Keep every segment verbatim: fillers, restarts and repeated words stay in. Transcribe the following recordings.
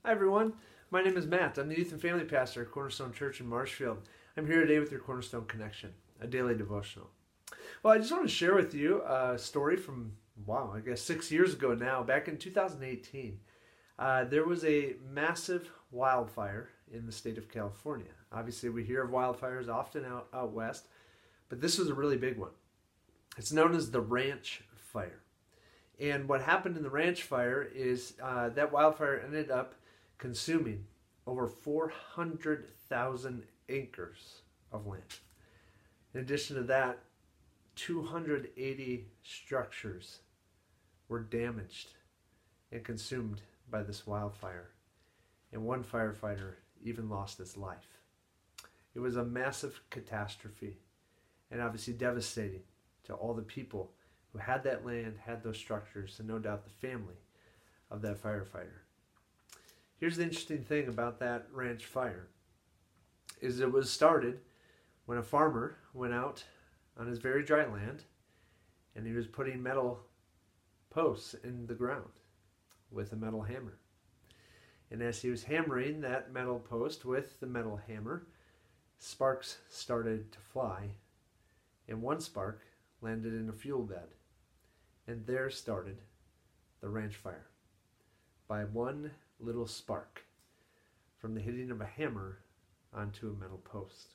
Hi everyone, my name is Matt. I'm the Youth and Family Pastor at Cornerstone Church in Marshfield. I'm here today with your Cornerstone Connection, a daily devotional. Well, I just want to share with you a story from, wow, I guess six years ago now, back in two thousand eighteen. Uh, there was a massive wildfire in the state of California. Obviously, we hear of wildfires often out, out west, but this was a really big one. It's known as the Ranch Fire. And what happened in the Ranch Fire is uh, that wildfire ended up consuming over four hundred thousand acres of land. In addition to that, two hundred eighty structures were damaged and consumed by this wildfire. And one firefighter even lost his life. It was a massive catastrophe and obviously devastating to all the people who had that land, had those structures, and no doubt the family of that firefighter. Here's the interesting thing about that ranch fire, is it was started when a farmer went out on his very dry land and he was putting metal posts in the ground with a metal hammer. And as he was hammering that metal post with the metal hammer, sparks started to fly, and one spark landed in a fuel bed. And there started the ranch fire, by one little spark from the hitting of a hammer onto a metal post.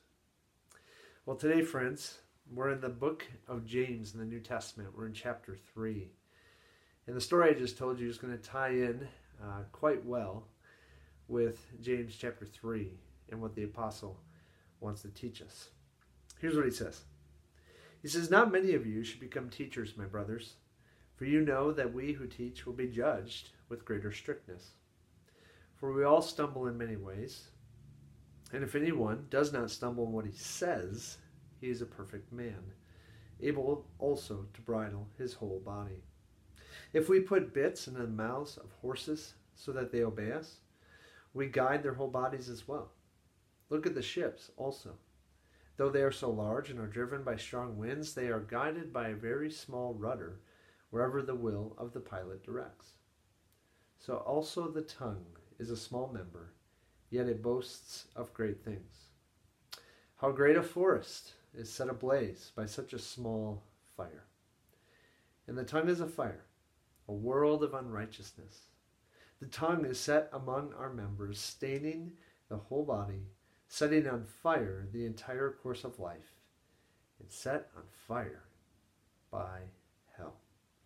Well, today, friends, we're in the book of James in the New Testament. We're in chapter three. And the story I just told you is going to tie in uh, quite well with James chapter three and what the apostle wants to teach us. Here's what he says. He says, "Not many of you should become teachers, my brothers, for you know that we who teach will be judged with greater strictness. For we all stumble in many ways, and if anyone does not stumble in what he says, he is a perfect man, able also to bridle his whole body. If we put bits into the mouths of horses so that they obey us, we guide their whole bodies as well. Look at the ships also. Though they are so large and are driven by strong winds, they are guided by a very small rudder wherever the will of the pilot directs. So also the tongue is a small member, yet it boasts of great things. How great a forest is set ablaze by such a small fire. And the tongue is a fire, a world of unrighteousness. The tongue is set among our members, staining the whole body, setting on fire the entire course of life, and set on fire by hell."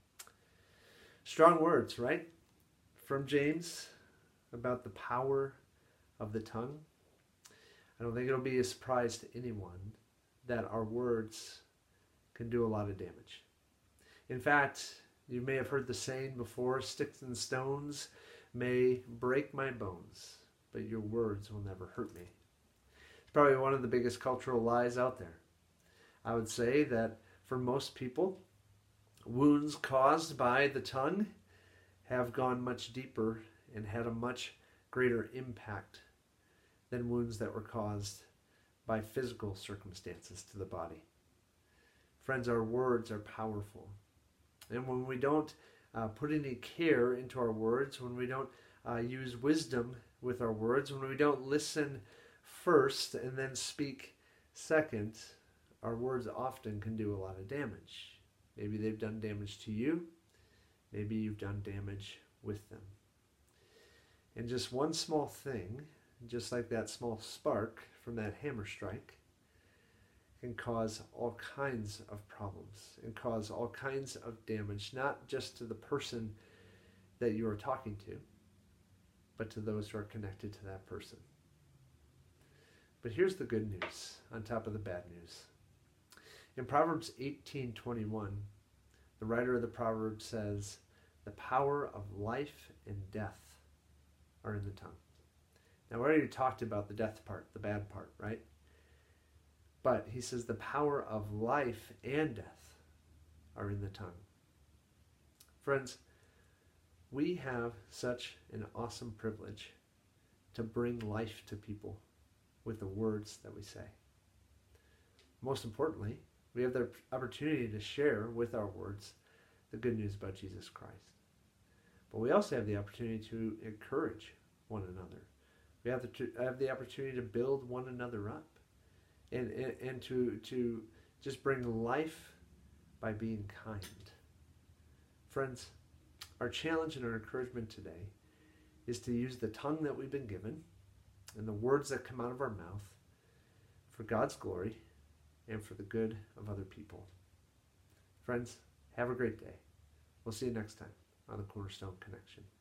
Strong words, right? From James about the power of the tongue. I don't think it'll be a surprise to anyone that our words can do a lot of damage. In fact, you may have heard the saying before, sticks and stones may break my bones, but your words will never hurt me. It's probably one of the biggest cultural lies out there. I would say that for most people, wounds caused by the tongue have gone much deeper and had a much greater impact than wounds that were caused by physical circumstances to the body. Friends, our words are powerful. And when we don't uh, put any care into our words, when we don't uh, use wisdom with our words, when we don't listen first and then speak second, our words often can do a lot of damage. Maybe they've done damage to you. Maybe you've done damage with them. And just one small thing, just like that small spark from that hammer strike, can cause all kinds of problems and cause all kinds of damage, not just to the person that you are talking to, but to those who are connected to that person. But here's the good news on top of the bad news. In Proverbs eighteen twenty-one, the writer of the Proverbs says, "The power of life and death are in the tongue." Now, we already talked about the death part, the bad part, right? But he says the power of life and death are in the tongue. Friends, we have such an awesome privilege to bring life to people with the words that we say. Most importantly, we have the opportunity to share with our words the good news about Jesus Christ. But we also have the opportunity to encourage one another. We have the have the opportunity to build one another up, and and, and to to just bring life by being kind. Friends, our challenge and our encouragement today is to use the tongue that we've been given and the words that come out of our mouth for God's glory and for the good of other people. Friends, have a great day. We'll see you next time on the Cornerstone Connection.